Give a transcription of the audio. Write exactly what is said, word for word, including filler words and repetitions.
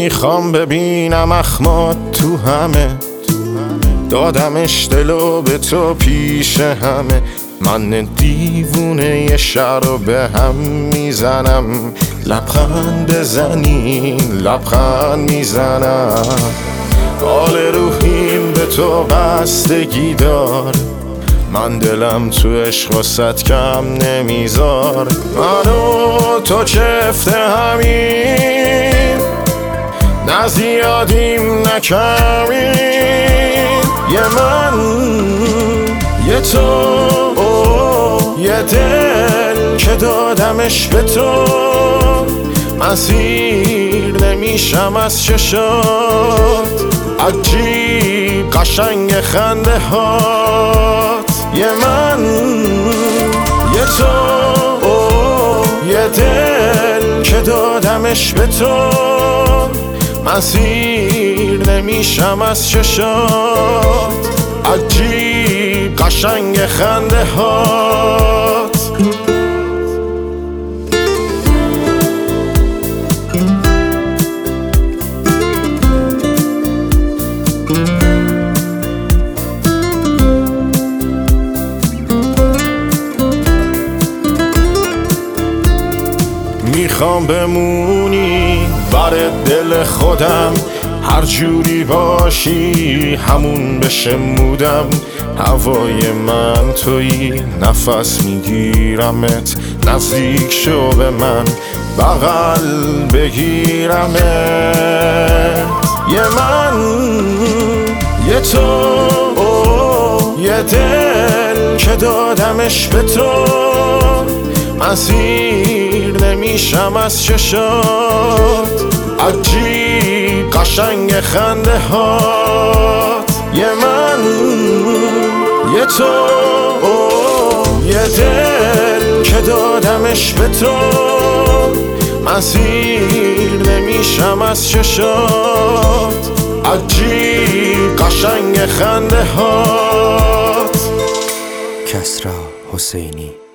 میخوام ببینم اخمات تو همه، دادمش دلو به تو پیش همه. من دیوونه یه شهر رو به هم میزنم، لبخند بزنین لبخند میزنم. حال روحیم به تو بستگی دار، من دلم تو عشق واسط کم نمیذار. من و تو چفت همین، نه زیادیم نه کمیم. یه من یه تو یه دل که دادمش به تو، من سیر نمیشم از چشات، عجیب قشنگ خنده هات. یه من یه تو یه دل که دادمش به تو، من سیر نمیشم از چشات، عجیب قشنگ خنده هات. میخوام بمونی بر دل خودم، هر جوری باشی همون بشه مودم. هوای من تویی، نفس میگیرمت، نزدیک شو به من بغل بگیرمت. یه من یه تو یه دل که دادمش به تو، من سیر نمیشم از چشات، عجیب قشنگ خنده هات. یه من یه تو یه دل که دادمش به تو، من سیر نمیشم از چشات، عجیب قشنگ خنده هات. کسری حسینی.